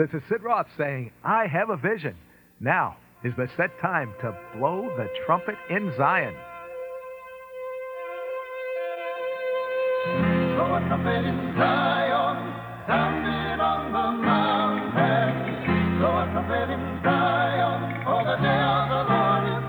This is Sid Roth saying, I have a vision. Now is the set time to blow the trumpet in Zion. Blow a trumpet in Zion, sound it on the mountain. Blow a trumpet in Zion, for the day of the Lord is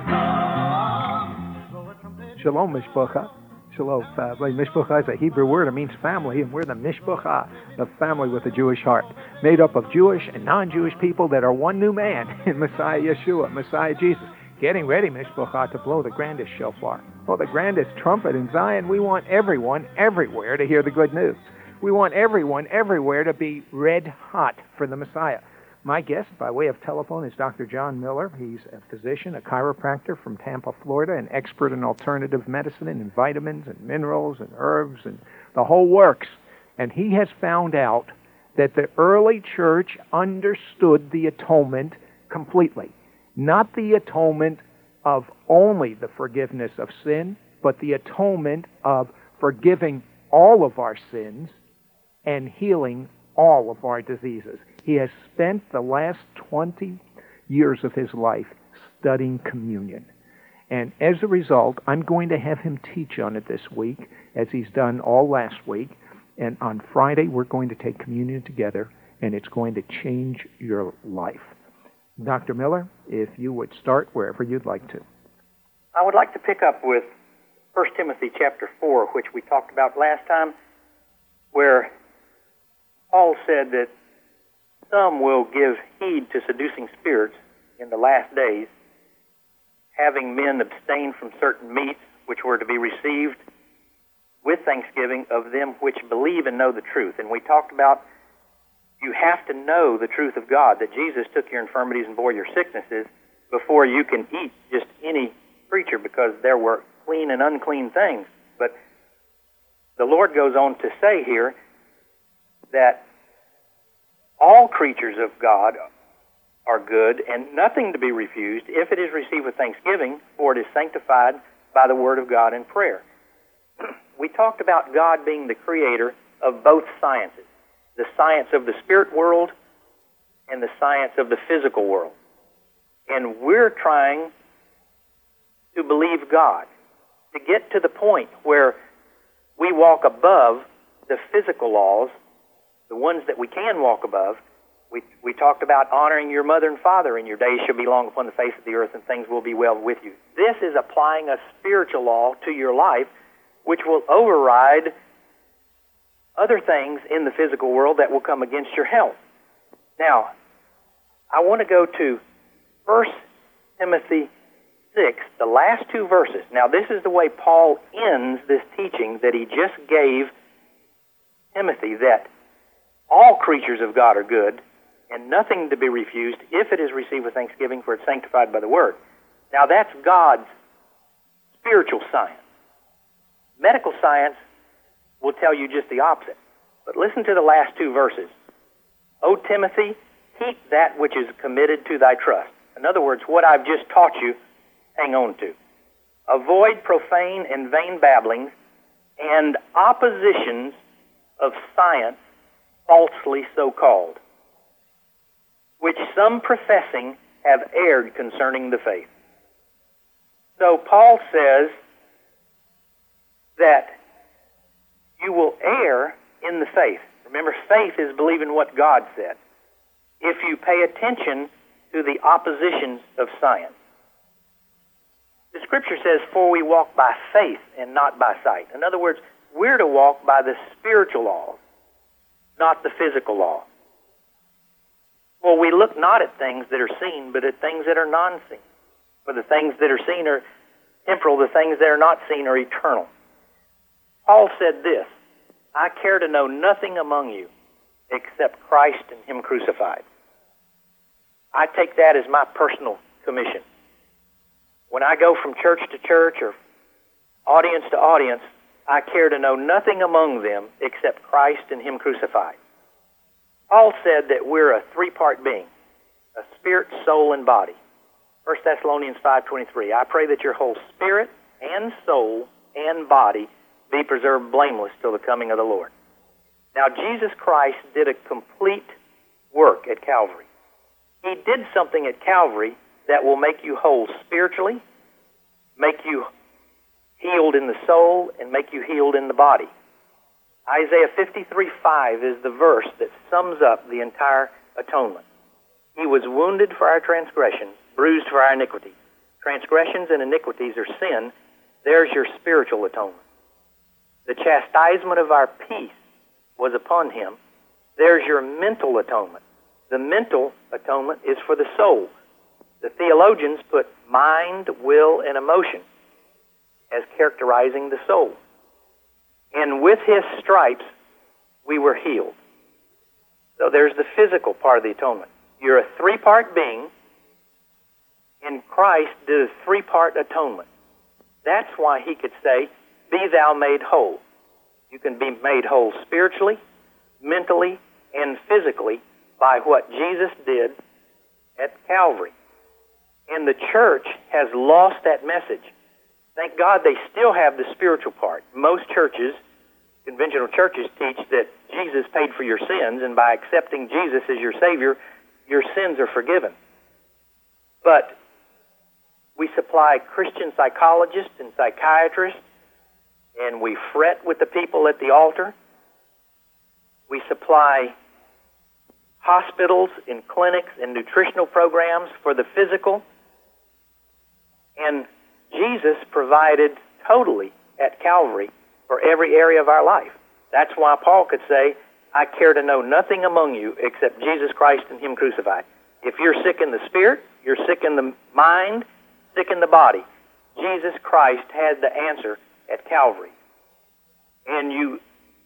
come. Blow a trumpet. Shalom, Mishpacha. Shalom, family. Mishpacha is a Hebrew word. It means family, and we're the Mishpacha, the family with a Jewish heart, made up of Jewish and non-Jewish people that are one new man in Messiah Yeshua, Messiah Jesus. Getting ready, Mishpacha, to blow the grandest shofar. Oh, the grandest trumpet in Zion. We want everyone, everywhere, to hear the good news. We want everyone, everywhere, to be red hot for the Messiah. My guest, by way of telephone, is Dr. John Miller. He's a physician, a chiropractor from Tampa, Florida, an expert in alternative medicine and in vitamins and minerals and herbs and the whole works. And he has found out that the early church understood the atonement completely. Not the atonement of only the forgiveness of sin, but the atonement of forgiving all of our sins and healing all of our diseases. He has spent the last 20 years of his life studying communion. And as a result, I'm going to have him teach on it this week, as he's done all last week. And on Friday, we're going to take communion together, and it's going to change your life. Dr. Miller, if you would start wherever you'd like to. I would like to pick up with 1 Timothy chapter 4, which we talked about last time, where Paul said that some will give heed to seducing spirits in the last days, having men abstain from certain meats which were to be received with thanksgiving of them which believe and know the truth. And we talked about you have to know the truth of God, that Jesus took your infirmities and bore your sicknesses before you can eat just any creature, because there were clean and unclean things. But the Lord goes on to say here that all creatures of God are good, and nothing to be refused if it is received with thanksgiving, for it is sanctified by the word of God and prayer. We talked about God being the creator of both sciences, the science of the spirit world and the science of the physical world. And we're trying to believe God, to get to the point where we walk above the physical laws, the ones that we can walk above. We talked about honoring your mother and father, and your days shall be long upon the face of the earth, and things will be well with you. This is applying a spiritual law to your life, which will override other things in the physical world that will come against your health. Now, I want to go to 1 Timothy 6, the last two verses. Now, this is the way Paul ends this teaching that he just gave Timothy, that all creatures of God are good, and nothing to be refused if it is received with thanksgiving, for it's sanctified by the word. Now, that's God's spiritual science. Medical science will tell you just the opposite. But listen to the last two verses. O Timothy, keep that which is committed to thy trust. In other words, what I've just taught you, hang on to. Avoid profane and vain babblings and oppositions of science, falsely so called, which some professing have erred concerning the faith. So Paul says that you will err in the faith. Remember, faith is believing what God said. If you pay attention to the oppositions of science. The Scripture says, for we walk by faith and not by sight. In other words, we're to walk by the spiritual laws, not the physical law. For we look not at things that are seen, but at things that are non-seen. For the things that are seen are temporal, the things that are not seen are eternal. Paul said this, I care to know nothing among you except Christ and Him crucified. I take that as my personal commission. When I go from church to church or audience to audience, I care to know nothing among them except Christ and Him crucified. Paul said that we're a three-part being, a spirit, soul, and body. 1 Thessalonians 5:23, I pray that your whole spirit and soul and body be preserved blameless till the coming of the Lord. Now, Jesus Christ did a complete work at Calvary. He did something at Calvary that will make you whole spiritually, make you healed in the soul, and make you healed in the body. Isaiah 53:5 is the verse that sums up the entire atonement. He was wounded for our transgressions, bruised for our iniquities. Transgressions and iniquities are sin. There's your spiritual atonement. The chastisement of our peace was upon him. There's your mental atonement. The mental atonement is for the soul. The theologians put mind, will, and emotion as characterizing the soul. And with his stripes, we were healed. So there's the physical part of the atonement. You're a three-part being, and Christ did a three-part atonement. That's why he could say, "Be thou made whole." You can be made whole spiritually, mentally, and physically by what Jesus did at Calvary. And the church has lost that message. Thank God they still have the spiritual part. Most churches, conventional churches, teach that Jesus paid for your sins, and by accepting Jesus as your Savior, your sins are forgiven. But we supply Christian psychologists and psychiatrists, and we fret with the people at the altar. We supply hospitals and clinics and nutritional programs for the physical. And Jesus provided totally at Calvary for every area of our life. That's why Paul could say, "I care to know nothing among you except Jesus Christ and him crucified." If you're sick in the spirit, you're sick in the mind, sick in the body, Jesus Christ had the answer at Calvary. And you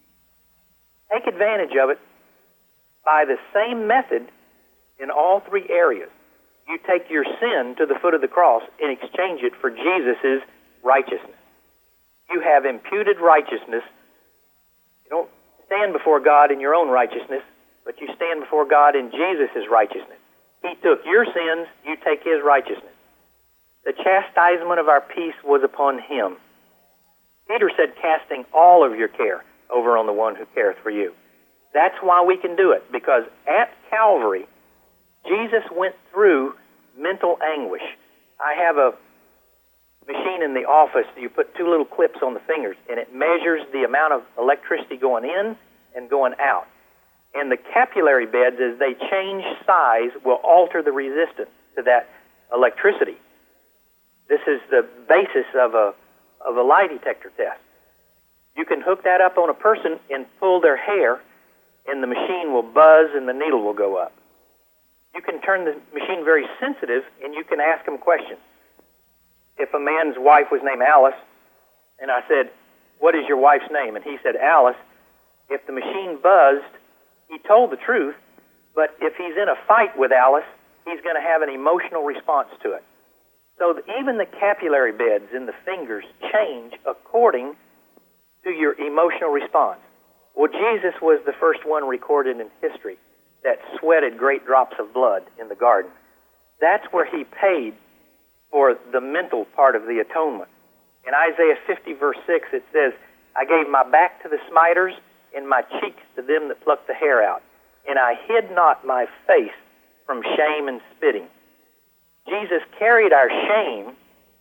take advantage of it by the same method in all three areas. You take your sin to the foot of the cross and exchange it for Jesus' righteousness. You have imputed righteousness. You don't stand before God in your own righteousness, but you stand before God in Jesus' righteousness. He took your sins, you take his righteousness. The chastisement of our peace was upon him. Peter said, "Casting all of your care over on the one who careth for you." That's why we can do it, because at Calvary, Jesus went through mental anguish. I have a machine in the office. You put two little clips on the fingers, and it measures the amount of electricity going in and going out. And the capillary beds, as they change size, will alter the resistance to that electricity. This is the basis of a lie detector test. You can hook that up on a person and pull their hair, and the machine will buzz and the needle will go up. You can turn the machine very sensitive, and you can ask them questions. If a man's wife was named Alice, and I said, "What is your wife's name?" and he said, "Alice," if the machine buzzed, he told the truth, but if he's in a fight with Alice, he's going to have an emotional response to it. So even the capillary beds in the fingers change according to your emotional response. Well, Jesus was the first one recorded in history that sweated great drops of blood in the garden. That's where he paid for the mental part of the atonement. In Isaiah 50, verse 6, it says, "I gave my back to the smiters and my cheeks to them that plucked the hair out, and I hid not my face from shame and spitting." Jesus carried our shame,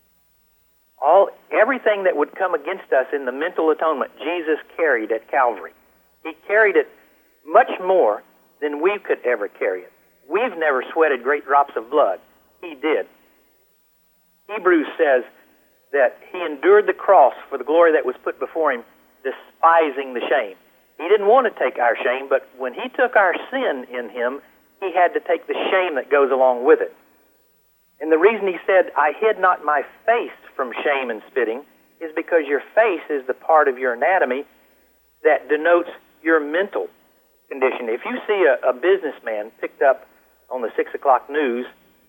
everything that would come against us in the mental atonement, Jesus carried at Calvary. He carried it much more than we could ever carry it. We've never sweated great drops of blood. He did. Hebrews says that he endured the cross for the glory that was put before him, despising the shame. He didn't want to take our shame, but when he took our sin in him, he had to take the shame that goes along with it. And the reason he said, "I hid not my face from shame and spitting," is because your face is the part of your anatomy that denotes your mental condition. If you see a businessman picked up on the 6 o'clock news,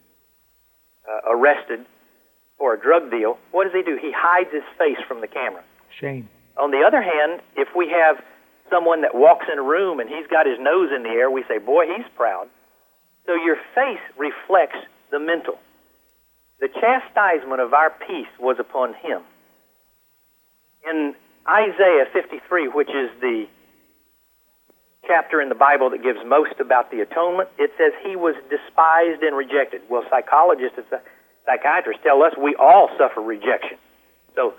arrested for a drug deal, what does he do? He hides his face from the camera. Shame. On the other hand, if we have someone that walks in a room and he's got his nose in the air, we say, "Boy, he's proud." So your face reflects the mental. The chastisement of our peace was upon him. In Isaiah 53, which is the chapter in the Bible that gives most about the atonement. It says he was despised and rejected. Well, psychologists and psychiatrists tell us we all suffer rejection. So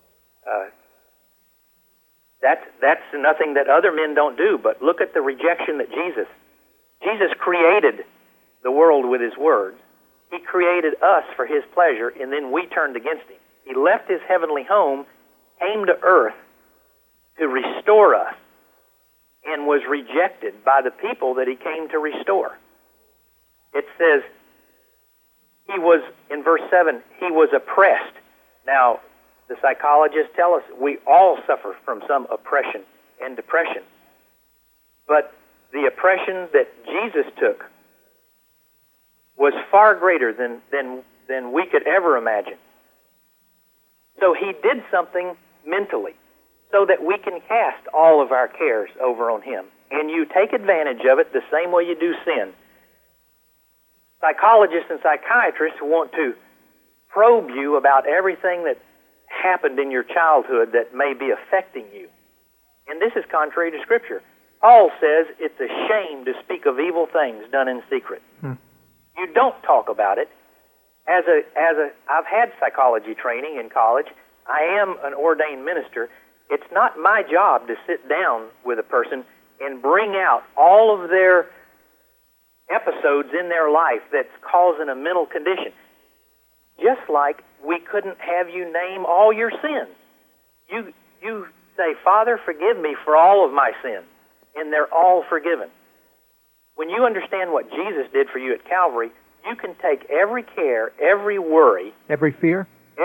that's nothing that other men don't do. But look at the rejection that Jesus created the world with his words. He created us for his pleasure, and then we turned against him. He left his heavenly home, came to earth to restore us, and was rejected by the people that he came to restore. It says, he was, in verse 7, he was oppressed. Now, the psychologists tell us we all suffer from some oppression and depression. But the oppression that Jesus took was far greater than we could ever imagine. So he did something mentally so that we can cast all of our cares over on him. And you take advantage of it the same way you do sin. Psychologists and psychiatrists want to probe you about everything that happened in your childhood that may be affecting you. And this is contrary to Scripture. Paul says it's a shame to speak of evil things done in secret. You don't talk about it. I've had psychology training in college. I am an ordained minister. It's not my job to sit down with a person and bring out all of their episodes in their life that's causing a mental condition. Just like we couldn't have you name all your sins. You say, Father, forgive me for all of my sins, and they're all forgiven. When you understand what Jesus did for you at Calvary, you can take every care, every worry, Every fear?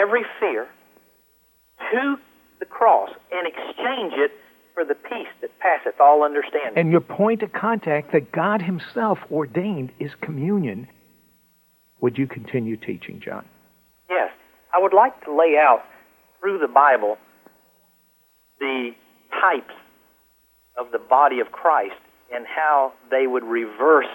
to the cross and exchange it for the peace that passeth all understanding. And your point of contact that God himself ordained is communion. Would you continue teaching, John? Yes. I would like to lay out through the Bible the types of the body of Christ and how they would reverse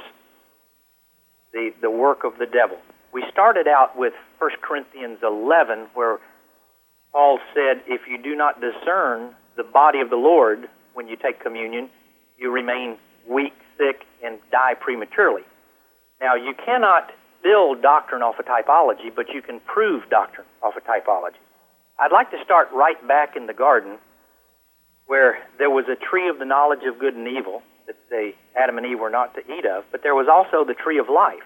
the work of the devil. We started out with 1 Corinthians 11, where Paul said, if you do not discern the body of the Lord when you take communion, you remain weak, sick, and die prematurely. Now, you cannot build doctrine off of typology, but you can prove doctrine off of typology. I'd like to start right back in the garden where there was a tree of the knowledge of good and evil that Adam and Eve were not to eat of, but there was also the tree of life.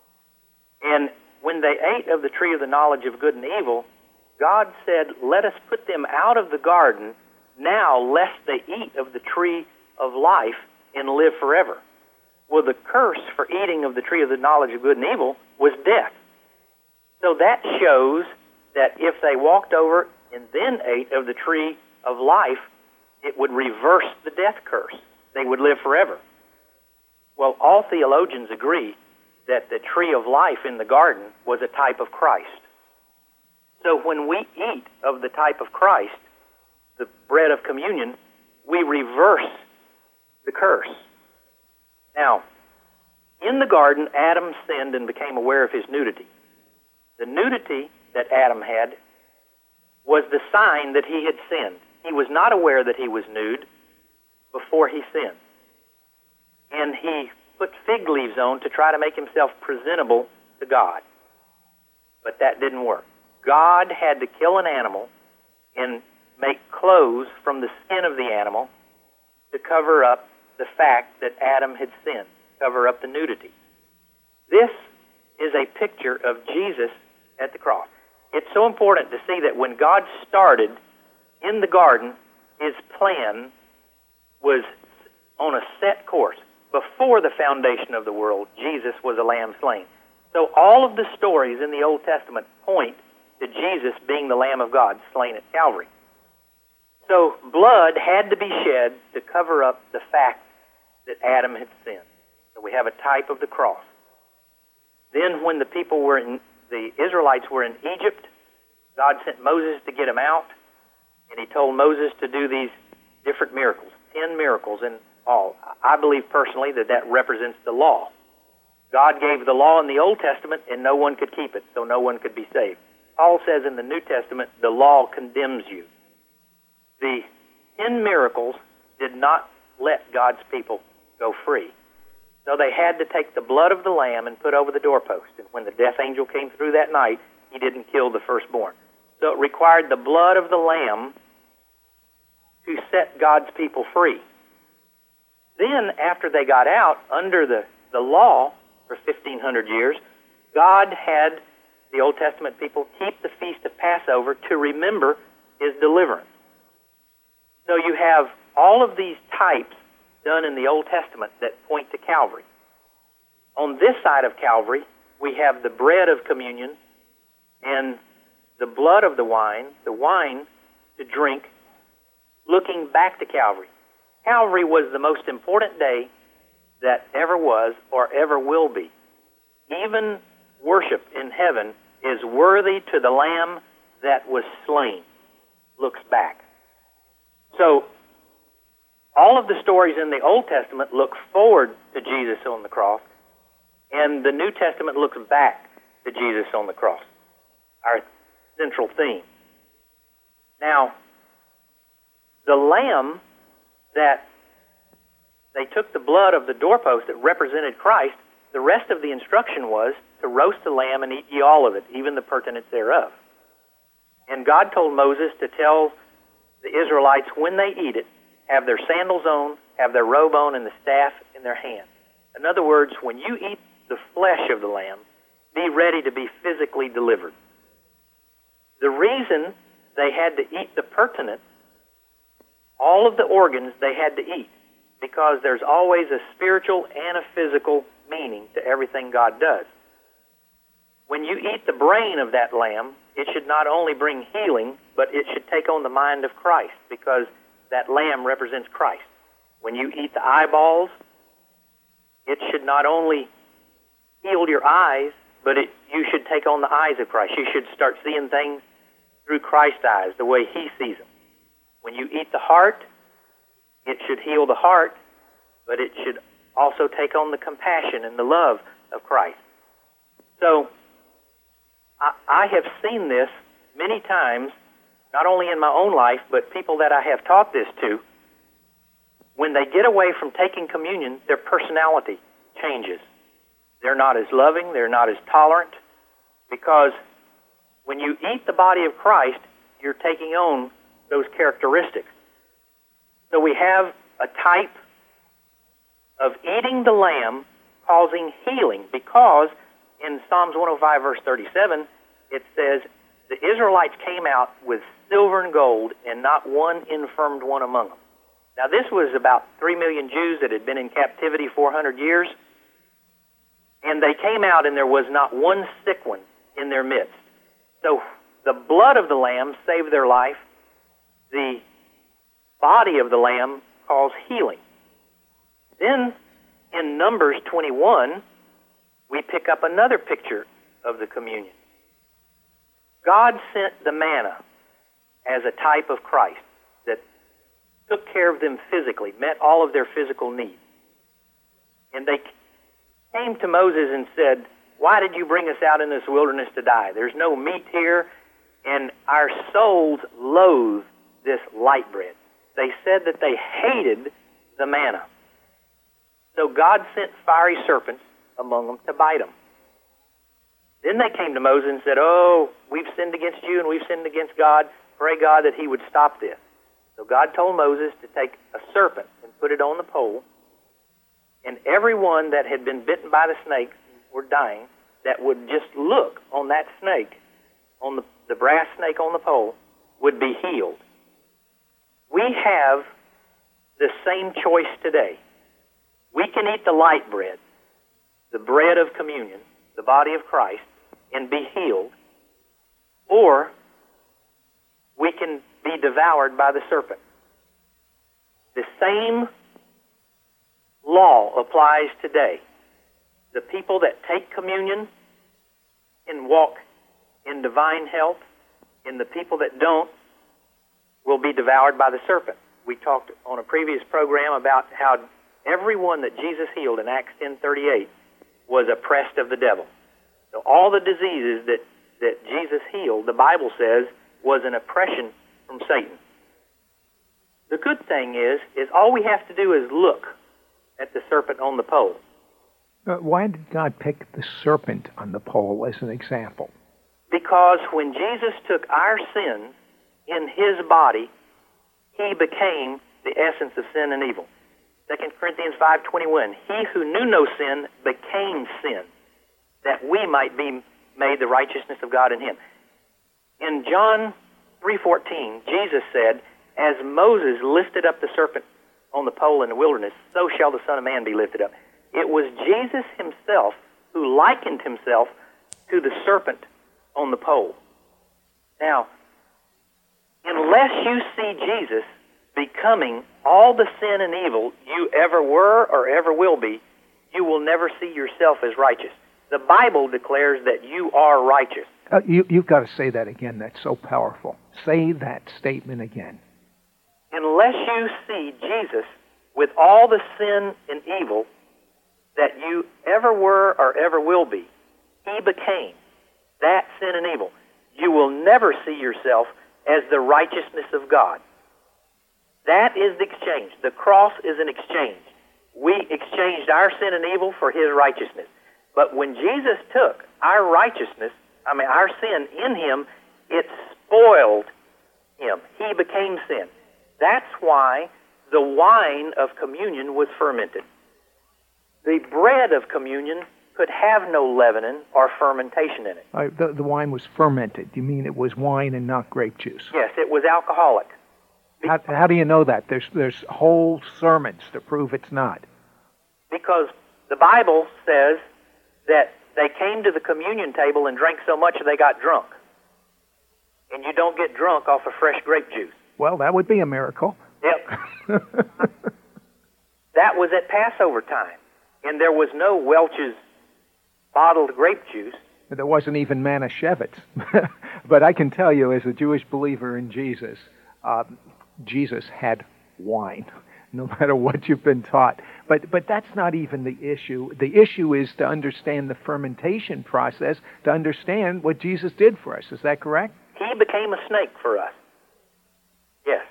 And when they ate of the tree of the knowledge of good and evil, God said, let us put them out of the garden now, lest they eat of the tree of life and live forever. Well, the curse for eating of the tree of the knowledge of good and evil was death. So that shows that if they walked over and then ate of the tree of life, it would reverse the death curse. They would live forever. Well, all theologians agree that the tree of life in the garden was a type of Christ. So when we eat of the type of Christ, the bread of communion, we reverse the curse. Now, in the garden, Adam sinned and became aware of his nudity. The nudity that Adam had was the sign that he had sinned. He was not aware that he was nude before he sinned. And he put fig leaves on to try to make himself presentable to God. But that didn't work. God had to kill an animal and make clothes from the skin of the animal to cover up the fact that Adam had sinned, cover up the nudity. This is a picture of Jesus at the cross. It's so important to see that when God started in the garden, his plan was on a set course. Before the foundation of the world, Jesus was a lamb slain. So all of the stories in the Old Testament point to Jesus being the Lamb of God slain at Calvary. So blood had to be shed to cover up the fact that Adam had sinned. So we have a type of the cross. Then when the Israelites were in Egypt, God sent Moses to get them out, and he told Moses to do these different miracles, 10 miracles in all. I believe personally that represents the law. God gave the law in the Old Testament, and no one could keep it, so no one could be saved. Paul says in the New Testament, the law condemns you. The 10 miracles did not let God's people go free. So they had to take the blood of the lamb and put over the doorpost. And when the death angel came through that night, he didn't kill the firstborn. So it required the blood of the lamb to set God's people free. Then, after they got out under the law for 1,500 years, God had the Old Testament people keep the Feast of Passover to remember his deliverance. So you have all of these types done in the Old Testament that point to Calvary. On this side of Calvary, we have the bread of communion and the blood of the wine to drink, looking back to Calvary. Calvary was the most important day that ever was or ever will be. Even worship in heaven is worthy to the Lamb that was slain. Looks back. So, all of the stories in the Old Testament look forward to Jesus on the cross, and the New Testament looks back to Jesus on the cross, our central theme. Now, the lamb that they took the blood of the doorpost that represented Christ, the rest of the instruction was to roast the lamb and eat ye all of it, even the purtenance thereof. And God told Moses to tell the Israelites when they eat it, have their sandals on, have their robe on, and the staff in their hand. In other words, when you eat the flesh of the lamb, be ready to be physically delivered. The reason they had to eat the purtenance, all of the organs they had to eat, because there's always a spiritual and a physical meaning to everything God does. When you eat the brain of that lamb, it should not only bring healing, but it should take on the mind of Christ, because that lamb represents Christ. When you eat the eyeballs, it should not only heal your eyes, but you should take on the eyes of Christ. You should start seeing things through Christ's eyes, the way he sees them. When you eat the heart, it should heal the heart, but it should also take on the compassion and the love of Christ. So, I have seen this many times, not only in my own life, but people that I have taught this to. When they get away from taking communion, their personality changes. They're not as loving, they're not as tolerant, because when you eat the body of Christ, you're taking on those characteristics. So we have a type of eating the lamb causing healing, because in Psalms 105, verse 37, it says, the Israelites came out with silver and gold, and not one infirmed one among them. Now, this was about 3 million Jews that had been in captivity 400 years, and they came out, and there was not one sick one in their midst. So the blood of the lamb saved their life. The body of the lamb caused healing. Then, in Numbers 21, we pick up another picture of the communion. God sent the manna as a type of Christ that took care of them physically, met all of their physical needs. And they came to Moses and said, why did you bring us out in this wilderness to die? There's no meat here, and our souls loathe this light bread. They said that they hated the manna. So God sent fiery serpents among them to bite them. Then they came to Moses and said, oh, we've sinned against you and we've sinned against God. Pray God that he would stop this. So God told Moses to take a serpent and put it on the pole, and everyone that had been bitten by the snake were dying, that would just look on that snake, on the brass snake on the pole, would be healed. We have the same choice today. We can eat the light bread, the bread of communion, the body of Christ, and be healed, or we can be devoured by the serpent. The same law applies today. The people that take communion can walk in divine health, and the people that don't will be devoured by the serpent. We talked on a previous program about how everyone that Jesus healed in Acts 10:38 was oppressed of the devil. So all the diseases that Jesus healed, the Bible says, was an oppression from Satan. The good thing is all we have to do is look at the serpent on the pole. Why did God pick the serpent on the pole as an example? Because when Jesus took our sins in his body, he became the essence of sin and evil. 2 Corinthians 5:21, he who knew no sin became sin, that we might be made the righteousness of God in him. In John 3:14, Jesus said, as Moses lifted up the serpent on the pole in the wilderness, so shall the Son of Man be lifted up. It was Jesus himself who likened himself to the serpent on the pole. Now, unless you see Jesus becoming all the sin and evil you ever were or ever will be, you will never see yourself as righteous. The Bible declares that you are righteous. You've got to say that again. That's so powerful. Say that statement again. Unless you see Jesus with all the sin and evil that you ever were or ever will be, he became that sin and evil. You will never see yourself as the righteousness of God. That is the exchange. The cross is an exchange. We exchanged our sin and evil for his righteousness. But when Jesus took our righteousness, our sin in him, it spoiled him. He became sin. That's why the wine of communion was fermented. The bread of communion could have no leavening or fermentation in it. The wine was fermented. You mean it was wine and not grape juice? Yes, it was alcoholic. How do you know that? There's whole sermons to prove it's not. Because the Bible says that they came to the communion table and drank so much they got drunk. And you don't get drunk off of fresh grape juice. Well, that would be a miracle. Yep. That was at Passover time. And there was no Welch's bottled grape juice. There wasn't even Manischewitz. But I can tell you, as a Jewish believer in Jesus, Jesus had wine, no matter what you've been taught. But that's not even the issue. The issue is to understand the fermentation process, to understand what Jesus did for us. Is that correct? He became a snake for us. Yes.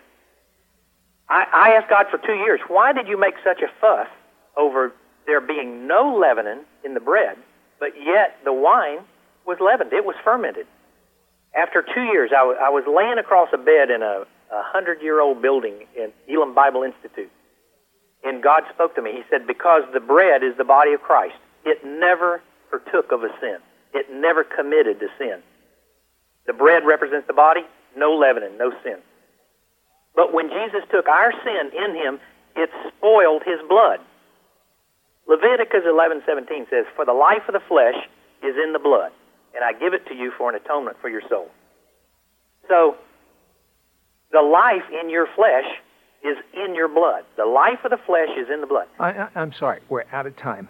I asked God for 2 years, why did you make such a fuss over there being no leavening in the bread, but yet the wine was leavened? It was fermented. After 2 years, I was laying across a bed in a 100-year-old building in Elam Bible Institute. And God spoke to me. He said, because the bread is the body of Christ, it never partook of a sin. It never committed to sin. The bread represents the body, no leavening, no sin. But when Jesus took our sin in him, it spoiled his blood. Leviticus 11:17 says, for the life of the flesh is in the blood, and I give it to you for an atonement for your soul. So, the life in your flesh is in your blood. The life of the flesh is in the blood. I'm sorry, we're out of time.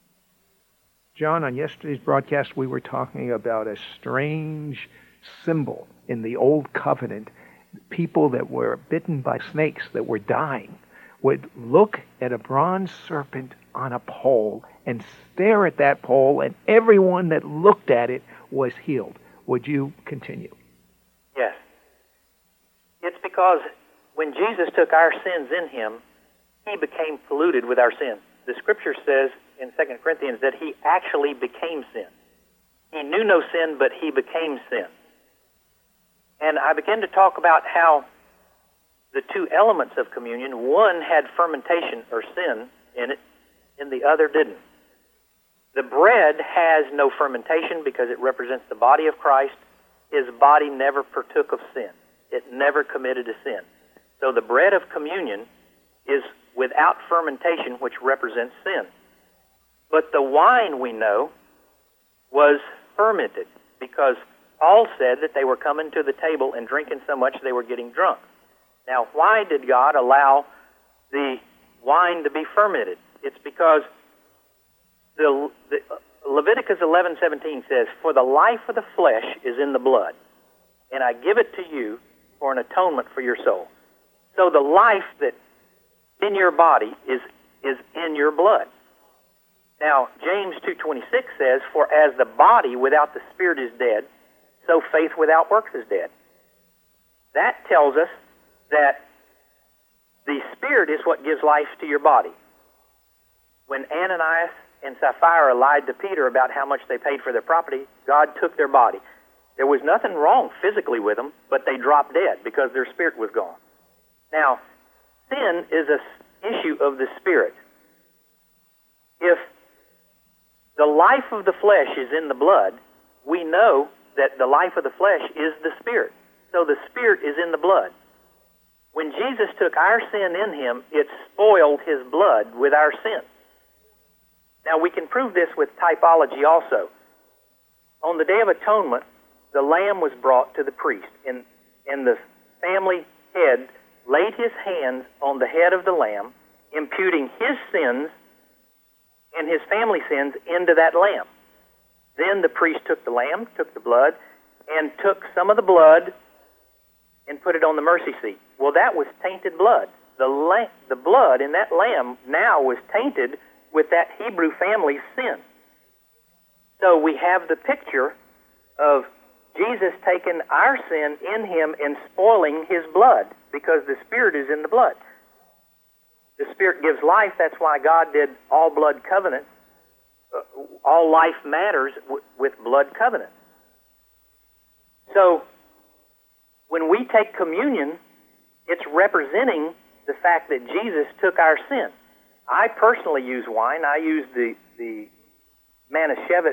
John, on yesterday's broadcast, we were talking about a strange symbol in the Old Covenant. People that were bitten by snakes, that were dying, would look at a bronze serpent on a pole and stare at that pole, and everyone that looked at it was healed. Would you continue? Yes. It's because when Jesus took our sins in him, he became polluted with our sins. The Scripture says in 2 Corinthians that he actually became sin. He knew no sin, but he became sin. And I began to talk about how the two elements of communion, one had fermentation or sin in it, and the other didn't. The bread has no fermentation because it represents the body of Christ. His body never partook of sin. It never committed a sin. So the bread of communion is without fermentation, which represents sin. But the wine, we know, was fermented because Paul said that they were coming to the table and drinking so much they were getting drunk. Now, why did God allow the wine to be fermented? It's because the Leviticus 11:17 says, for the life of the flesh is in the blood, and I give it to you for an atonement for your soul. So the life that's in your body is in your blood. Now, James 2:26 says, for as the body without the spirit is dead, so faith without works is dead. That tells us that the spirit is what gives life to your body. When Ananias and Sapphira lied to Peter about how much they paid for their property, God took their body. There was nothing wrong physically with them, but they dropped dead because their spirit was gone. Now, sin is an issue of the spirit. If the life of the flesh is in the blood, we know that the life of the flesh is the spirit. So the spirit is in the blood. When Jesus took our sin in him, it spoiled his blood with our sin. Now, we can prove this with typology also. On the Day of Atonement, the lamb was brought to the priest, and the family head laid his hands on the head of the lamb, imputing his sins and his family sins into that lamb. Then the priest took the lamb, took the blood, and took some of the blood and put it on the mercy seat. Well, that was tainted blood. The blood in that lamb now was tainted with that Hebrew family's sin. So we have the picture of Jesus taking our sin in him and spoiling his blood, because the Spirit is in the blood. The Spirit gives life. That's why God did all blood covenant. All life matters with blood covenant. So when we take communion, it's representing the fact that Jesus took our sin. I personally use wine. I use the Manischewitz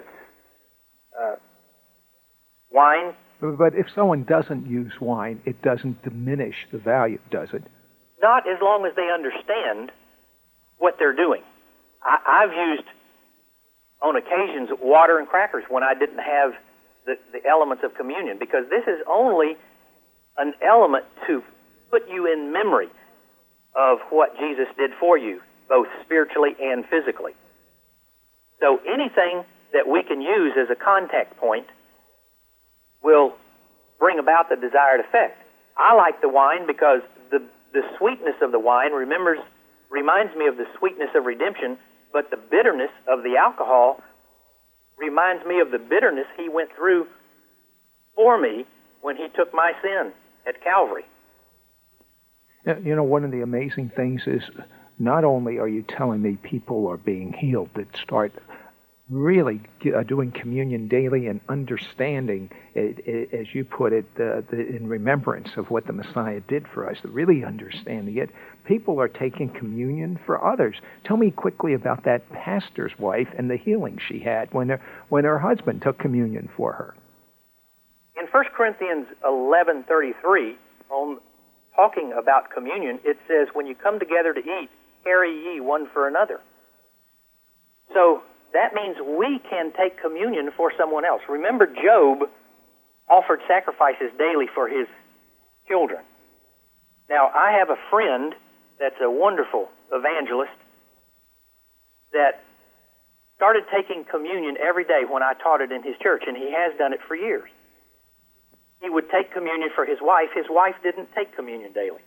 wine. But if someone doesn't use wine, it doesn't diminish the value, does it? Not as long as they understand what they're doing. I've used, on occasions, water and crackers when I didn't have the elements of communion, because this is only an element to put you in memory of what Jesus did for you, both spiritually and physically. So anything that we can use as a contact point will bring about the desired effect. I like the wine because the sweetness of the wine reminds me of the sweetness of redemption, but the bitterness of the alcohol reminds me of the bitterness he went through for me when he took my sin at Calvary. You know, one of the amazing things is not only are you telling me people are being healed that start really doing communion daily and understanding it, as you put it, in remembrance of what the Messiah did for us, really understanding it, people are taking communion for others. Tell me quickly about that pastor's wife and the healing she had when her husband took communion for her. In 1 Corinthians 11:33, on talking about communion, it says, when you come together to eat, carry ye one for another. So that means we can take communion for someone else. Remember, Job offered sacrifices daily for his children. Now, I have a friend that's a wonderful evangelist that started taking communion every day when I taught it in his church, and he has done it for years. He would take communion for his wife. His wife didn't take communion daily.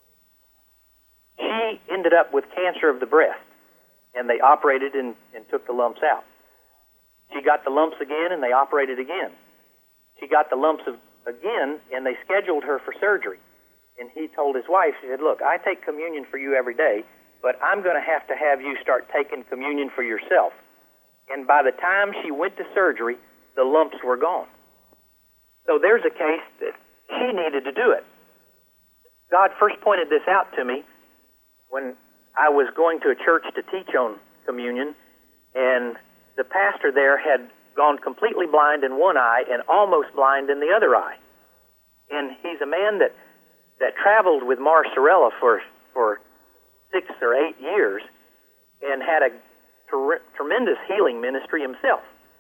She ended up with cancer of the breast, and they operated and took the lumps out. She got the lumps again, and they operated again. She got the lumps again, and they scheduled her for surgery. And he told his wife, he said, look, I take communion for you every day, but I'm going to have you start taking communion for yourself. And by the time she went to surgery, the lumps were gone. So there's a case that she needed to do it. God first pointed this out to me when I was going to a church to teach on communion, and the pastor there had gone completely blind in one eye and almost blind in the other eye. And he's a man that traveled with Mars Sorella for 6 or 8 years and had a tremendous healing ministry himself.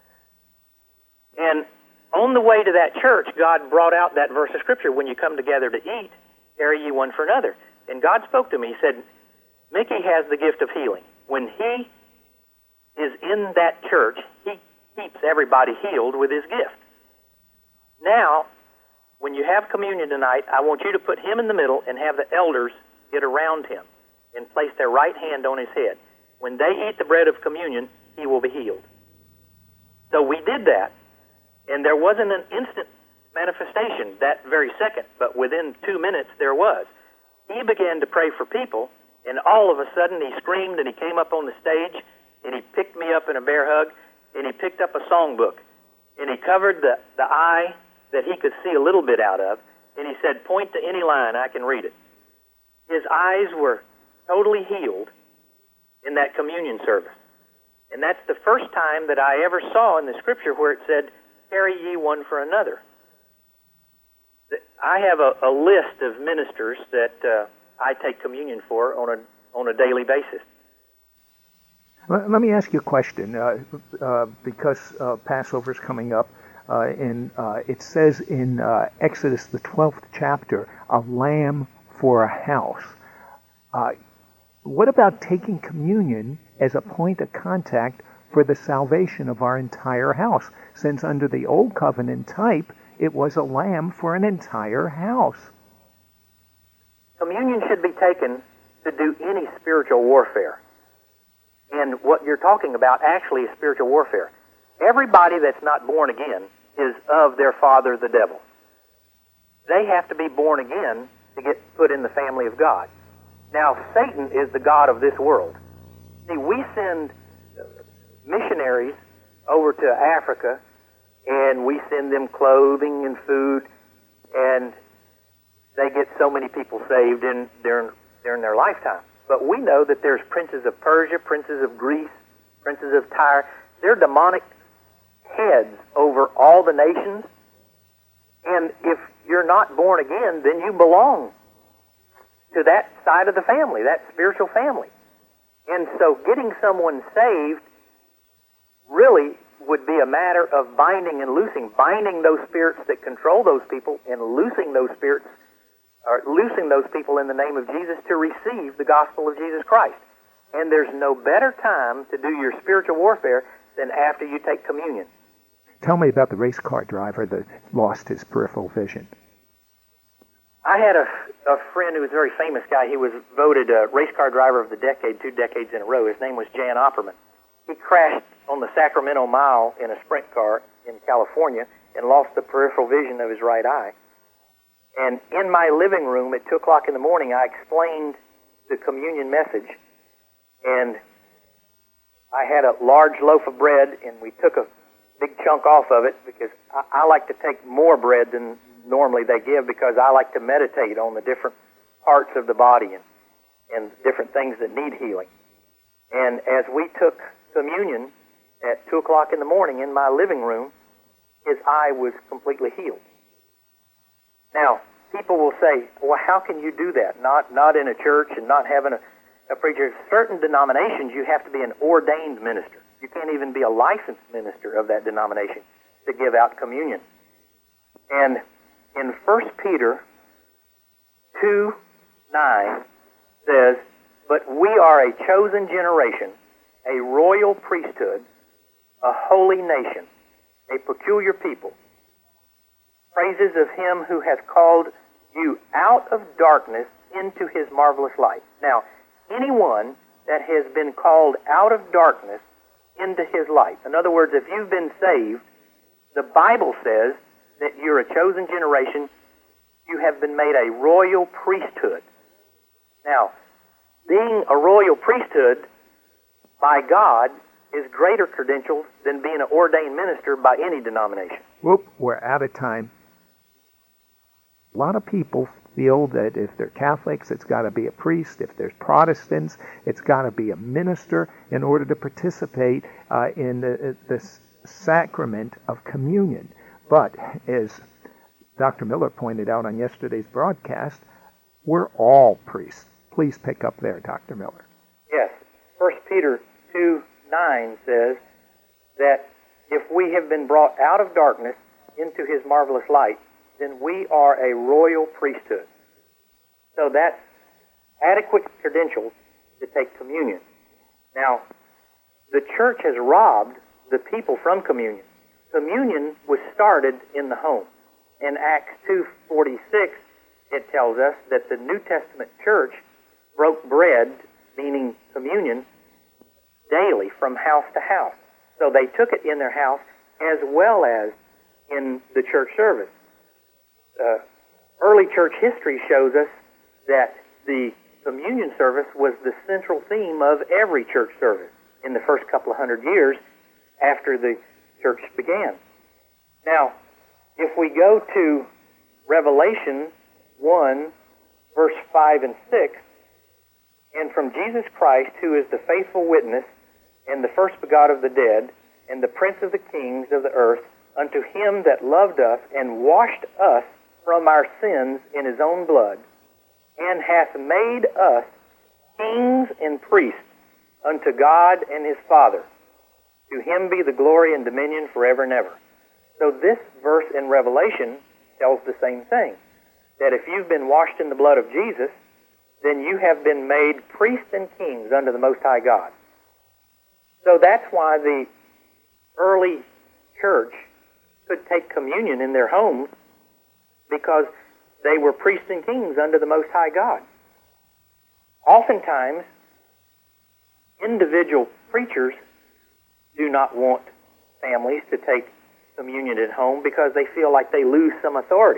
And on the way to that church, God brought out that verse of Scripture, when you come together to eat, carry ye one for another. And God spoke to me. He said, Mickey has the gift of healing. When he is in that church, he keeps everybody healed with his gift. Now, when you have communion tonight, I want you to put him in the middle and have the elders get around him and place their right hand on his head. When they eat the bread of communion, he will be healed. So we did that, and there wasn't an instant manifestation that very second, but within 2 minutes there was. He began to pray for people, and all of a sudden he screamed and he came up on the stage, up in a bear hug, and he picked up a songbook, and he covered the eye that he could see a little bit out of, and he said, point to any line, I can read it. His eyes were totally healed in that communion service. And that's the first time that I ever saw in the Scripture where it said, carry ye one for another. I have a list of ministers that I take communion for on a daily basis. Let me ask you a question, because Passover's coming up, and it says in Exodus, the 12th chapter, a lamb for a house. What about taking communion as a point of contact for the salvation of our entire house? Since under the Old Covenant type, it was a lamb for an entire house. Communion should be taken to do any spiritual warfare. And what you're talking about actually is spiritual warfare. Everybody that's not born again is of their father, the devil. They have to be born again to get put in the family of God. Now, Satan is the god of this world. See, we send missionaries over to Africa, and we send them clothing and food, and they get so many people saved during their lifetime. But we know that there's princes of Persia, princes of Greece, princes of Tyre. They're demonic heads over all the nations. And if you're not born again, then you belong to that side of the family, that spiritual family. And so getting someone saved really would be a matter of binding and loosing, binding those spirits that control those people and loosing those spirits, or loosing those people in the name of Jesus to receive the gospel of Jesus Christ. And there's no better time to do your spiritual warfare than after you take communion. Tell me about the race car driver that lost his peripheral vision. I had a friend who was a very famous guy. He was voted race car driver of the decade 2 decades in a row. His name was Jan Opperman. He crashed on the Sacramento Mile in a sprint car in California and lost the peripheral vision of his right eye. And in my living room at 2 o'clock in the morning, I explained the communion message. And I had a large loaf of bread, and we took a big chunk off of it because I like to take more bread than normally they give because I like to meditate on the different parts of the body and different things that need healing. And as we took communion at 2 o'clock in the morning in my living room, his eye was completely healed. Now, people will say, well, how can you do that? Not in a church and not having a preacher. Certain denominations, you have to be an ordained minister. You can't even be a licensed minister of that denomination to give out communion. And in 1 Peter 2:9 says, but we are a chosen generation, a royal priesthood, a holy nation, a peculiar people. Praises of him who hath called you out of darkness into his marvelous light. Now, anyone that has been called out of darkness into his light. In other words, if you've been saved, the Bible says that you're a chosen generation. You have been made a royal priesthood. Now, being a royal priesthood by God is greater credentials than being an ordained minister by any denomination. Whoop, we're out of time. A lot of people feel that if they're Catholics, it's got to be a priest. If there's Protestants, it's got to be a minister in order to participate in the sacrament of communion. But as Dr. Miller pointed out on yesterday's broadcast, we're all priests. Please pick up there, Dr. Miller. Yes. 1 Peter 2:9 says that if we have been brought out of darkness into his marvelous light, then we are a royal priesthood. So that's adequate credentials to take communion. Now, the church has robbed the people from communion. Communion was started in the home. In Acts 2:46, it tells us that the New Testament church broke bread, meaning communion, daily from house to house. So they took it in their house as well as in the church service. Early church history shows us that the communion service was the central theme of every church service. in the first couple of hundred years after the church began. Now, if we go to Revelation 1, verse 5 and 6, and from Jesus Christ, who is the faithful witness, and the first begot of the dead, and the prince of the kings of the earth, unto him that loved us, and washed us from our sins in his own blood, and hath made us kings and priests unto God and his Father. To him be the glory and dominion forever and ever. So this verse in Revelation tells the same thing, that if you've been washed in the blood of Jesus, then you have been made priests and kings unto the Most High God. So that's why the early church could take communion in their homes, because they were priests and kings unto the Most High God. Oftentimes, individual preachers do not want families to take communion at home because they feel like they lose some authority.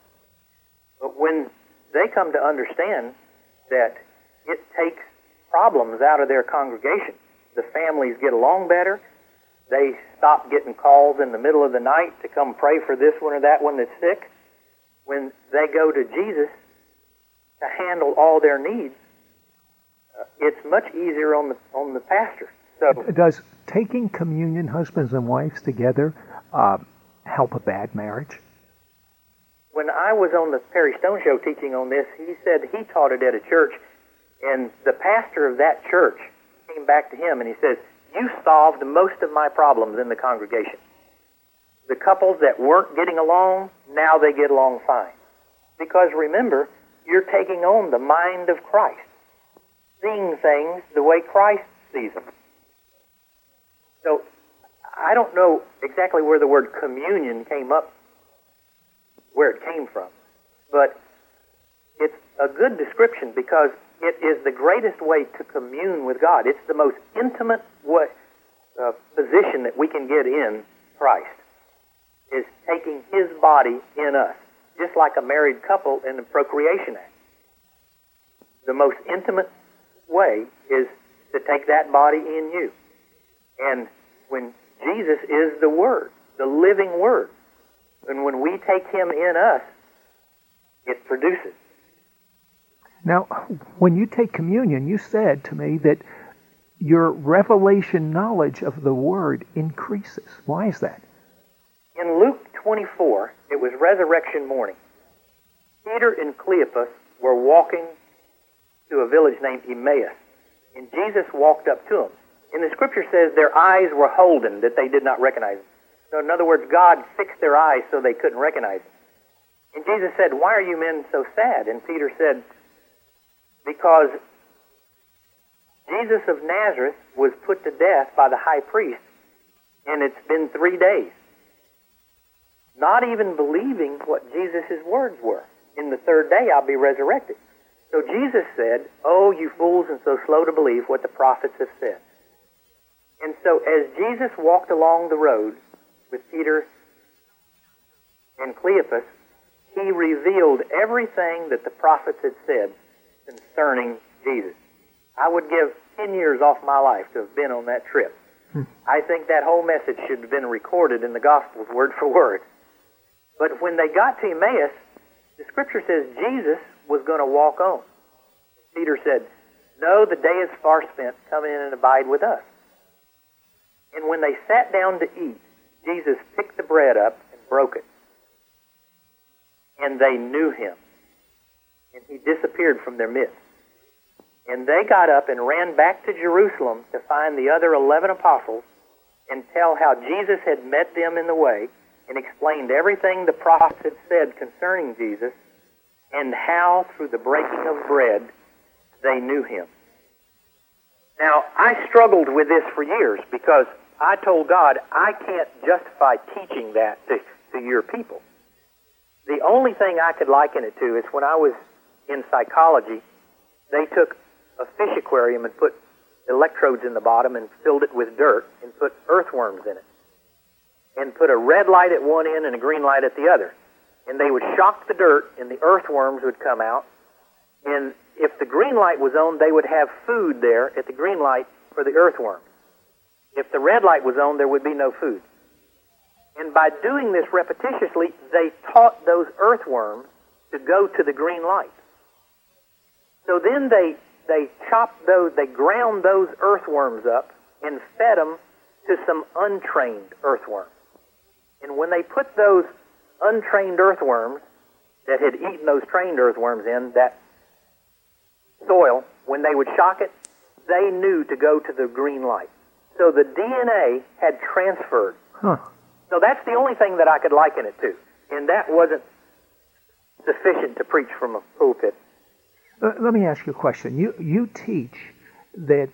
But when they come to understand that it takes problems out of their congregation, the families get along better, they stop getting calls in the middle of the night to come pray for this one or that one that's sick. When they go to Jesus to handle all their needs, it's much easier on the pastor. So, does taking communion, husbands and wives together, help a bad marriage? When I was on the Perry Stone Show teaching on this, he said he taught it at a church, and the pastor of that church came back to him and he says, "You solved most of my problems in the congregation. The couples that weren't getting along, now they get along fine. Because remember, you're taking on the mind of Christ, seeing things the way Christ sees them." So I don't know exactly where the word communion came up, where it came from, but it's a good description because it is the greatest way to commune with God. It's the most intimate way, position that we can get in Christ, is taking his body in us, just like a married couple in the Procreation Act. The most intimate way is to take that body in you. And when Jesus is the Word, the living Word, and when we take him in us, it produces. Now, when you take communion, you said to me that your revelation knowledge of the Word increases. Why is that? In Luke 24, it was resurrection morning. Peter and Cleopas were walking to a village named Emmaus, and Jesus walked up to them. And the Scripture says their eyes were holden, that they did not recognize him. So in other words, God fixed their eyes so they couldn't recognize him. And Jesus said, "Why are you men so sad?" And Peter said, "Because Jesus of Nazareth was put to death by the high priest, and it's been 3 days." Not even believing what Jesus' words were. "In the third day I'll be resurrected." So Jesus said, "Oh, you fools, and so slow to believe what the prophets have said." And so as Jesus walked along the road with Peter and Cleopas, he revealed everything that the prophets had said concerning Jesus. I would give 10 years off my life to have been on that trip. I think that whole message should have been recorded in the Gospels word for word. But when they got to Emmaus, the Scripture says Jesus was going to walk on. Peter said, "No, the day is far spent. Come in and abide with us." And when they sat down to eat, Jesus picked the bread up and broke it. And they knew him. And he disappeared from their midst. And they got up and ran back to Jerusalem to find the other 11 apostles and tell how Jesus had met them in the way and explained everything the prophets had said concerning Jesus and how through the breaking of bread they knew him. Now, I struggled with this for years because I told God, I can't justify teaching that to your people. The only thing I could liken it to is when I was in psychology, they took a fish aquarium and put electrodes in the bottom and filled it with dirt and put earthworms in it and put a red light at one end and a green light at the other. And they would shock the dirt and the earthworms would come out. And if the green light was on, they would have food there at the green light for the earthworms. If the red light was on, there would be no food. And by doing this repetitiously, they taught those earthworms to go to the green light. So then they ground those earthworms up and fed them to some untrained earthworms. And when they put those untrained earthworms that had eaten those trained earthworms in that soil, when they would shock it, they knew to go to the green light. So the DNA had transferred. Huh. So that's the only thing that I could liken it to. And that wasn't sufficient to preach from a pulpit. Let me ask you a question. You teach that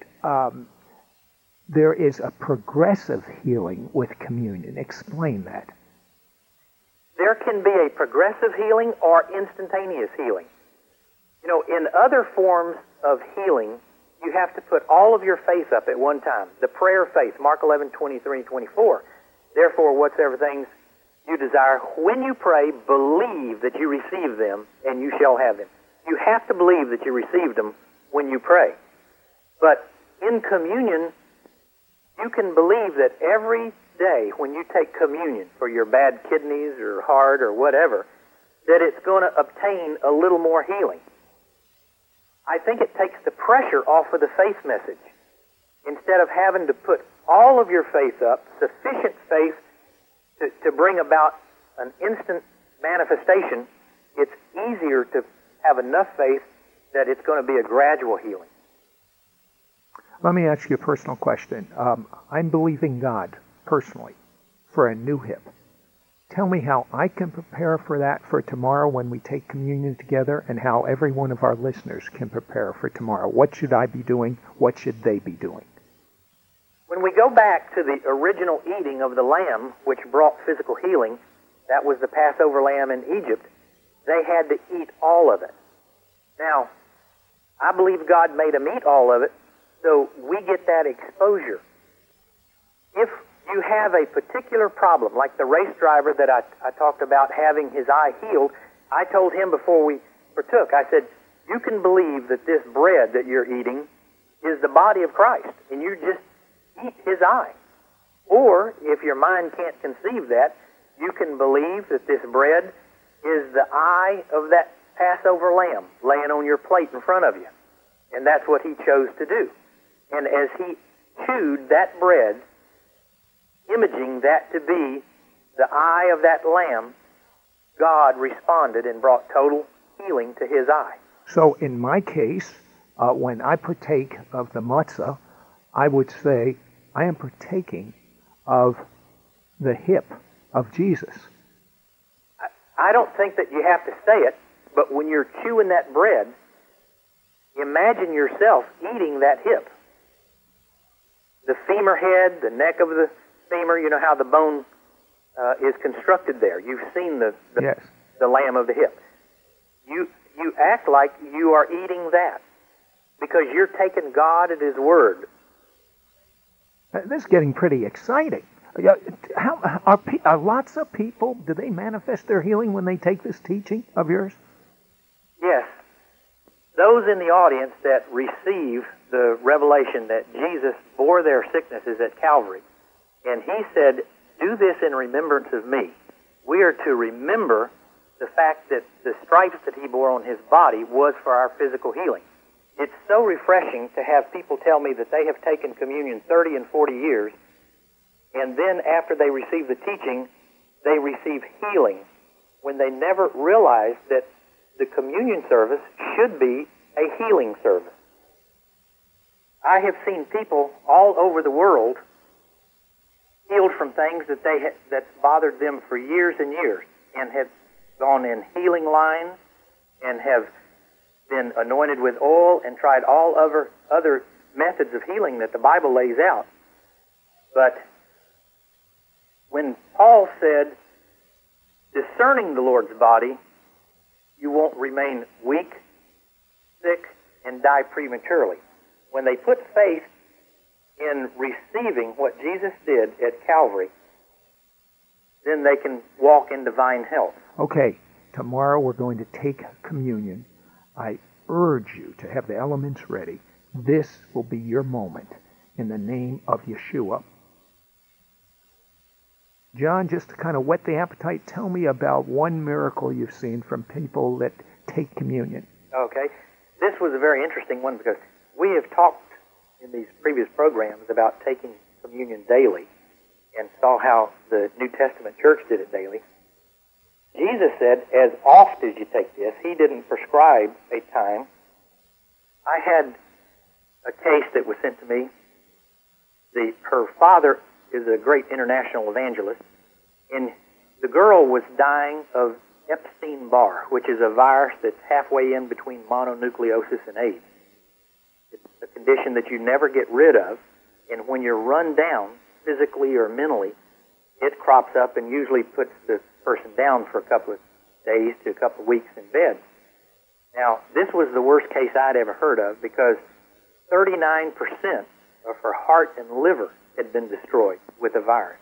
there is a progressive healing with communion. Explain that. There can be a progressive healing or instantaneous healing. You know, in other forms of healing, you have to put all of your faith up at one time. The prayer of faith, Mark 11:23 and 24. Therefore, whatsoever things you desire, when you pray, believe that you receive them, and you shall have them. You have to believe that you received them when you pray. But in communion, you can believe that every day when you take communion for your bad kidneys or heart or whatever, that it's going to obtain a little more healing. I think it takes the pressure off of the faith message. Instead of having to put all of your faith up, sufficient faith to bring about an instant manifestation, it's easier to have enough faith that it's going to be a gradual healing. Let me ask you a personal question. I'm believing God, personally, for a new hip. Tell me how I can prepare for that for tomorrow when we take communion together, and how every one of our listeners can prepare for tomorrow. What should I be doing? What should they be doing? When we go back to the original eating of the lamb, which brought physical healing, that was the Passover lamb in Egypt, they had to eat all of it. Now, I believe God made them eat all of it, so we get that exposure. If you have a particular problem, like the race driver that I talked about having his eye healed, I told him before we partook, I said, you can believe that this bread that you're eating is the body of Christ, and you just eat his eye. Or, if your mind can't conceive that, you can believe that this bread is the eye of that Passover lamb laying on your plate in front of you. And that's what he chose to do. And as he chewed that bread, imaging that to be the eye of that lamb, God responded and brought total healing to his eye. So in my case, when I partake of the matzah, I would say I am partaking of the hip of Jesus. I don't think that you have to say it, but when you're chewing that bread, imagine yourself eating that hip. The femur head, the neck of the femur, you know how the bone is constructed there. You've seen the Yes. the lamb of the hip. You act like you are eating that because you're taking God at his word. This is getting pretty exciting. How are lots of people, do they manifest their healing when they take this teaching of yours? Yes. Those in the audience that receive the revelation that Jesus bore their sicknesses at Calvary, and he said, do this in remembrance of me. We are to remember the fact that the stripes that he bore on his body was for our physical healing. It's so refreshing to have people tell me that they have taken communion 30 and 40 years, and then after they receive the teaching, they receive healing when they never realized that the communion service should be a healing service. I have seen people all over the world healed from things that bothered them for years and years, and have gone in healing lines and have been anointed with oil and tried all other methods of healing that the Bible lays out. But when Paul said, discerning the Lord's body, you won't remain weak, sick, and die prematurely. When they put faith in receiving what Jesus did at Calvary, then they can walk in divine health. Okay, tomorrow we're going to take communion. I urge you to have the elements ready. This will be your moment. In the name of Yeshua, John, just to kind of whet the appetite, tell me about one miracle you've seen from people that take communion. Okay. This was a very interesting one because we have talked in these previous programs about taking communion daily and saw how the New Testament church did it daily. Jesus said, as oft as you take this, he didn't prescribe a time. I had a case that was sent to me. Her father is a great international evangelist, and the girl was dying of Epstein-Barr, which is a virus that's halfway in between mononucleosis and AIDS. It's a condition that you never get rid of, and when you're run down, physically or mentally, it crops up and usually puts the person down for a couple of days to a couple of weeks in bed. Now, this was the worst case I'd ever heard of because 39% of her heart and liver had been destroyed with the virus.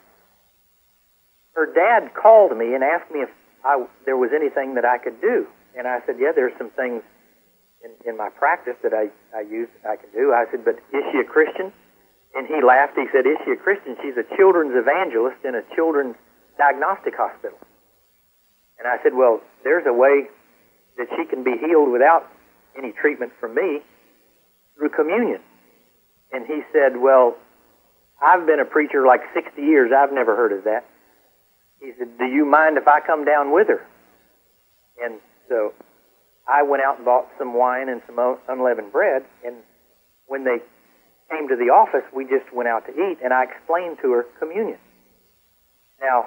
Her dad called me and asked me if there was anything that I could do. And I said, yeah, there's some things in my practice that I can do. I said, but is she a Christian? And he laughed. He said, is she a Christian? She's a children's evangelist in a children's diagnostic hospital. And I said, well, there's a way that she can be healed without any treatment from me through communion. And he said, well, I've been a preacher like 60 years. I've never heard of that. He said, do you mind if I come down with her? And so I went out and bought some wine and some unleavened bread. And when they came to the office, we just went out to eat, and I explained to her communion. Now,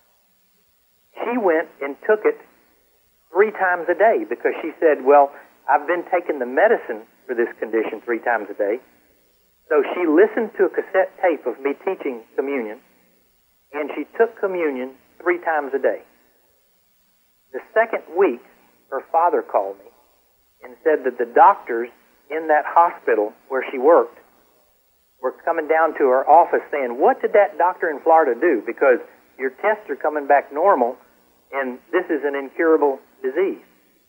she went and took it 3 times a day because she said, well, I've been taking the medicine for this condition 3 times a day. So she listened to a cassette tape of me teaching communion, and she took communion 3 times a day. The second week, her father called me and said that the doctors in that hospital where she worked were coming down to her office saying, what did that doctor in Florida do? Because your tests are coming back normal, and this is an incurable disease.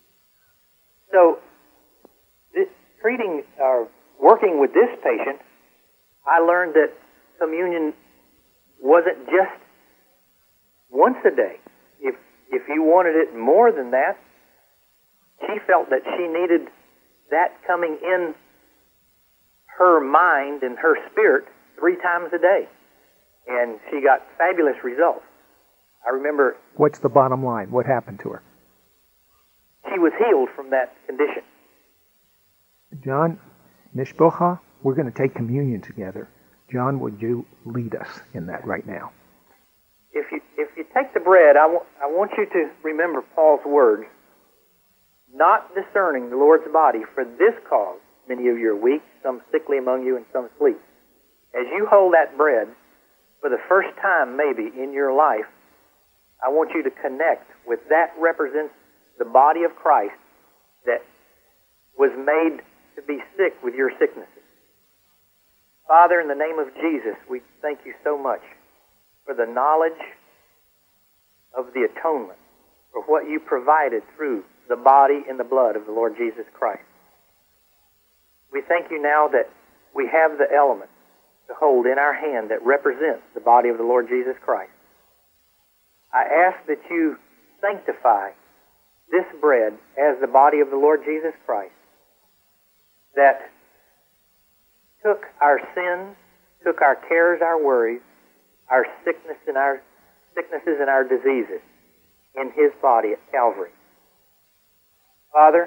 So, working with this patient, I learned that communion wasn't just once a day. If you wanted it more than that, she felt that she needed that coming in her mind and her spirit 3 times a day. And she got fabulous results. I remember... What's the bottom line? What happened to her? She was healed from that condition. John, Mishpocha, we're going to take communion together. John, would you lead us in that right now? If you take the bread, I want you to remember Paul's words, not discerning the Lord's body, for this cause many of you are weak, some sickly among you, and some sleep. As you hold that bread, for the first time maybe in your life, I want you to connect with that represents the body of Christ that was made to be sick with your sicknesses. Father, in the name of Jesus, we thank you so much for the knowledge of the atonement, for what you provided through the body and the blood of the Lord Jesus Christ. We thank you now that we have the element to hold in our hand that represents the body of the Lord Jesus Christ. I ask that you sanctify this bread as the body of the Lord Jesus Christ that took our sins, took our cares, our worries, our sicknesses and our diseases in his body at Calvary. Father,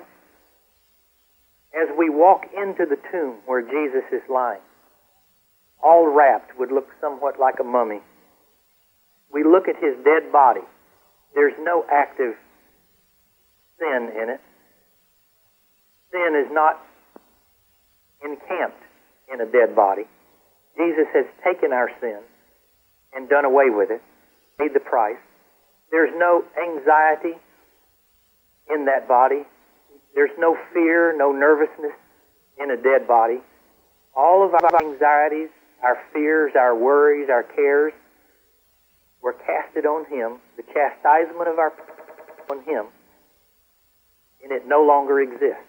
as we walk into the tomb where Jesus is lying, all wrapped would look somewhat like a mummy. We look at his dead body. There's no active sin in it. Sin is not encamped in a dead body. Jesus has taken our sin and done away with it, paid the price. There's no anxiety in that body. There's no fear, no nervousness in a dead body. All of our anxieties, our fears, our worries, our cares were casted on him, the chastisement of our on him, and it no longer exists.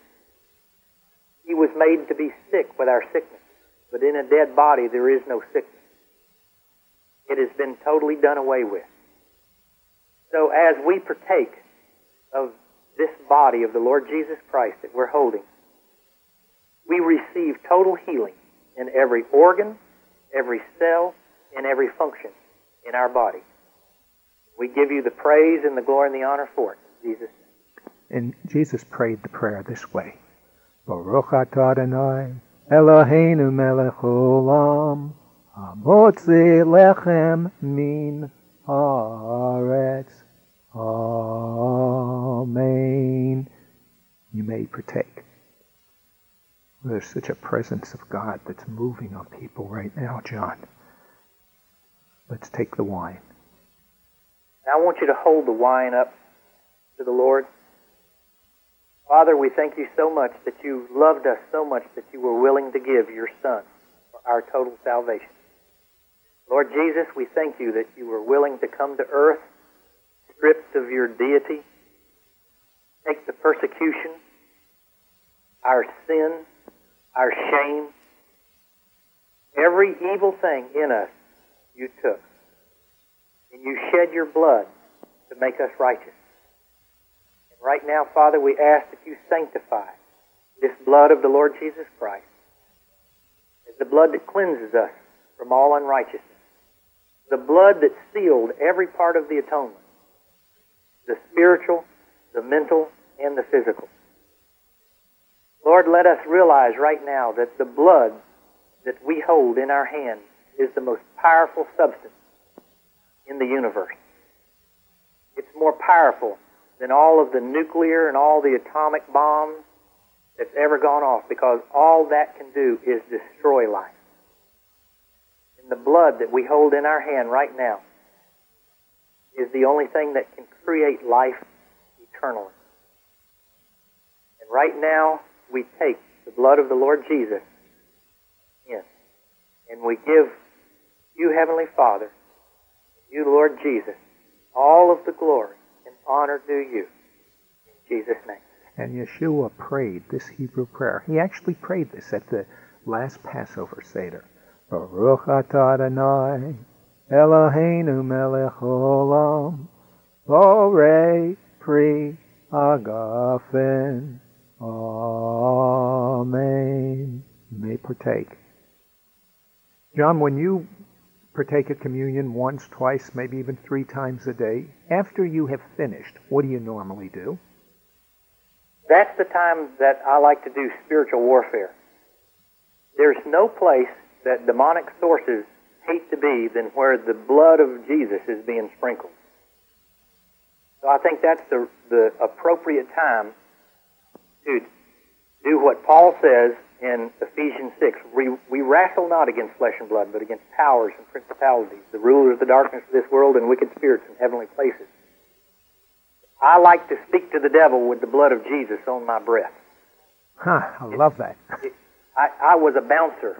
He was made to be sick with our sickness, but in a dead body there is no sickness. It has been totally done away with. So as we partake of this body of the Lord Jesus Christ that we're holding, we receive total healing in every organ, every cell, and every function in our body. We give you the praise and the glory and the honor for it, in Jesus' name. And Jesus prayed the prayer this way. Baruch atah Adonai, Eloheinu melech olam, hamotzi lechem min haaretz. Amen. You may partake. There's such a presence of God that's moving on people right now, John. Let's take the wine. Now I want you to hold the wine up to the Lord. Father, we thank you so much that you loved us so much that you were willing to give your Son for our total salvation. Lord Jesus, we thank you that you were willing to come to earth, stripped of your deity, take the persecution, our sin, our shame, every evil thing in us you took. And you shed your blood to make us righteous. And right now, Father, we ask that you sanctify this blood of the Lord Jesus Christ as the blood that cleanses us from all unrighteousness, the blood that sealed every part of the atonement, the spiritual, the mental, and the physical. Lord, let us realize right now that the blood that we hold in our hand is the most powerful substance in the universe. It's more powerful than all of the nuclear and all the atomic bombs that's ever gone off, because all that can do is destroy life. And the blood that we hold in our hand right now is the only thing that can create life eternally. And right now, we take the blood of the Lord Jesus in, and we give you, Heavenly Father, you, Lord Jesus, all of the glory and honor due you. In Jesus' name. And Yeshua prayed this Hebrew prayer. He actually prayed this at the last Passover Seder. Baruch atah Adonai, Eloheinu melech olam, borei pri hagafen. Amen. You may partake. John, when you partake of communion once, twice, maybe even 3 times a day, after you have finished, what do you normally do? That's the time that I like to do spiritual warfare. There's no place that demonic sources hate to be than where the blood of Jesus is being sprinkled. So I think that's the appropriate time to do what Paul says in Ephesians 6. We wrestle not against flesh and blood, but against powers and principalities, the rulers of the darkness of this world, and wicked spirits in heavenly places. I like to speak to the devil with the blood of Jesus on my breath. I love that. I was a bouncer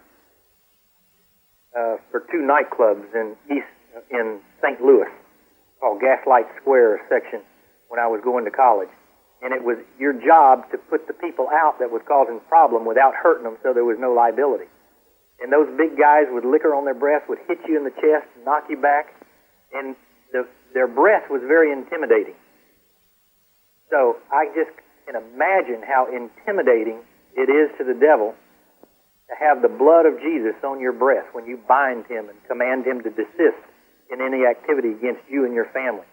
for 2 nightclubs in St. Louis called Gaslight Square section when I was going to college. And it was your job to put the people out that was causing problem without hurting them, so there was no liability. And those big guys with liquor on their breath would hit you in the chest, knock you back, and their breath was very intimidating. So I just can imagine how intimidating it is to the devil to have the blood of Jesus on your breath when you bind him and command him to desist in any activity against you and your family.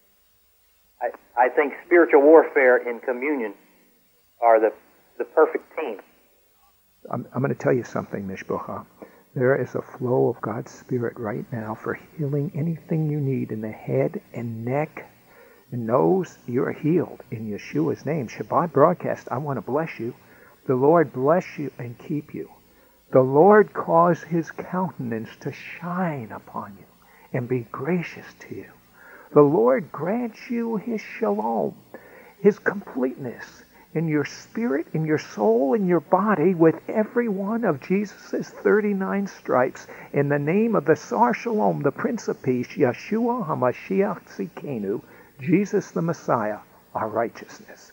I think spiritual warfare and communion are the perfect team. I'm going to tell you something, Mishpocha. There is a flow of God's Spirit right now for healing anything you need in the head and neck and nose. You're healed in Yeshua's name. Shabbat broadcast, I want to bless you. The Lord bless you and keep you. The Lord cause his countenance to shine upon you and be gracious to you. The Lord grants you his shalom, his completeness in your spirit, in your soul, in your body, with every one of Jesus' 39 stripes, in the name of the Sar Shalom, the Prince of Peace, Yeshua HaMashiach Tzidkenu, Jesus the Messiah, our righteousness.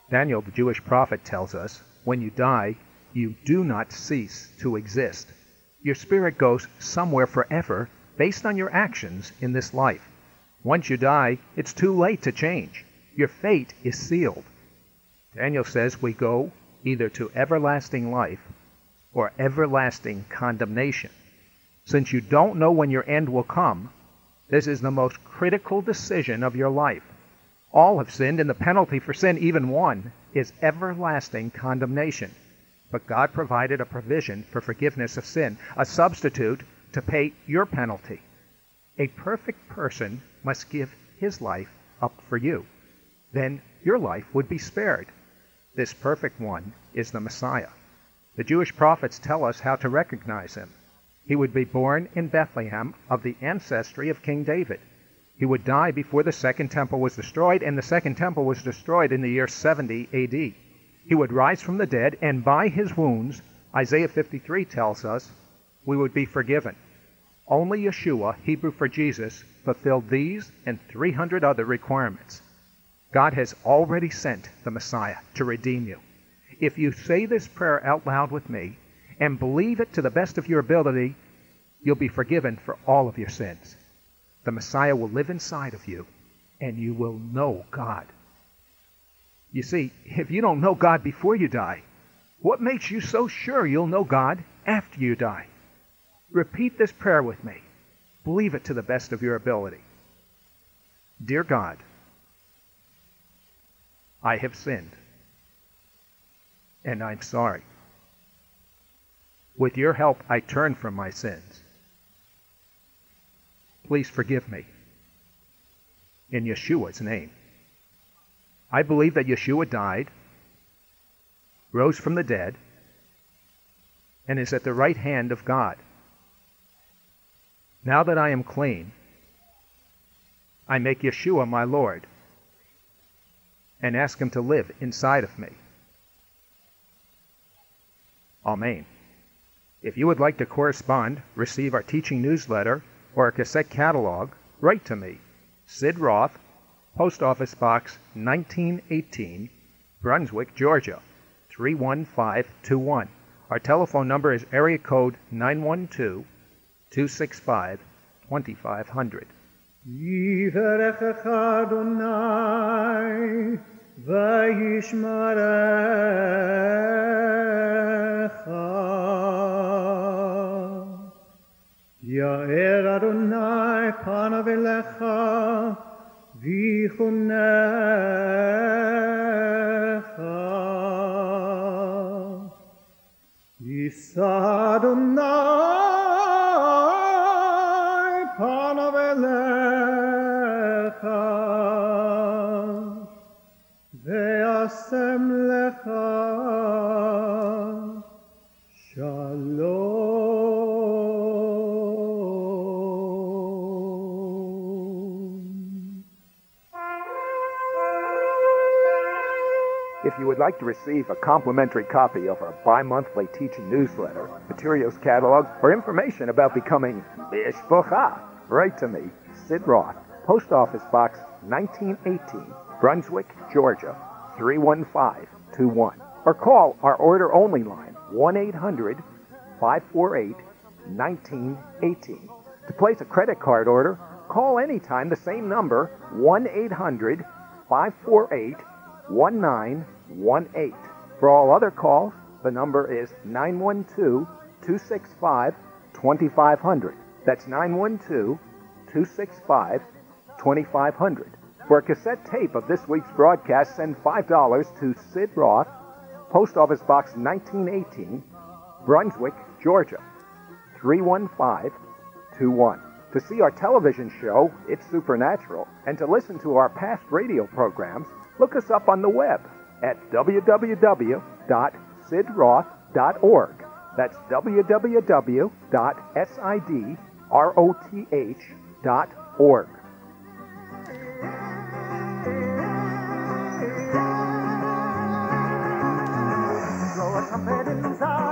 Daniel, the Jewish prophet, tells us, when you die, you do not cease to exist. Your spirit goes somewhere forever based on your actions in this life. Once you die, it's too late to change. Your fate is sealed. Daniel says we go either to everlasting life or everlasting condemnation. Since you don't know when your end will come, this is the most critical decision of your life. All have sinned, and the penalty for sin, even one, is everlasting condemnation. But God provided a provision for forgiveness of sin, a substitute to pay your penalty. A perfect person must give his life up for you. Then your life would be spared. This perfect one is the Messiah. The Jewish prophets tell us how to recognize him. He would be born in Bethlehem of the ancestry of King David. He would die before the Second Temple was destroyed, and the Second Temple was destroyed in the year 70 A.D. He would rise from the dead, and by his wounds, Isaiah 53 tells us, we would be forgiven. Only Yeshua, Hebrew for Jesus, fulfilled these and 300 other requirements. God has already sent the Messiah to redeem you. If you say this prayer out loud with me and believe it to the best of your ability, you'll be forgiven for all of your sins. The Messiah will live inside of you, and you will know God. You see, if you don't know God before you die, what makes you so sure you'll know God after you die? Repeat this prayer with me. Believe it to the best of your ability. Dear God, I have sinned, and I'm sorry. With your help, I turn from my sins. Please forgive me. In Yeshua's name. I believe that Yeshua died, rose from the dead, and is at the right hand of God. Now that I am clean, I make Yeshua my Lord and ask him to live inside of me. Amen. If you would like to correspond, receive our teaching newsletter, or a cassette catalog, write to me, Sid Roth, Post Office Box 1918, Brunswick, Georgia, 31521. Our telephone number is area code 912-265-2500. Yivarechecha Adonai v'yishmarecha. Ya'er Adonai panav elecha v'chunecha. Yisa Adonai panav elecha ve'asem lecha shalom. If you would like to receive a complimentary copy of our bi-monthly teaching newsletter, materials catalog, or information about becoming Mishpocha, write to me, Sid Roth, Post Office Box 1918, Brunswick, Georgia, 31521. Or call our order-only line, 1-800-548-1918. To place a credit card order, call anytime the same number, 1-800-548-1918. For all other calls, the number is 912-265-2500. That's 912-265-2500. For a cassette tape of this week's broadcast, send $5 to Sid Roth, Post Office Box 1918, Brunswick, Georgia, 31521. To see our television show, It's Supernatural, and to listen to our past radio programs, look us up on the web at www.sidroth.org. That's www.sidroth.org. Blow a trumpet in Zion.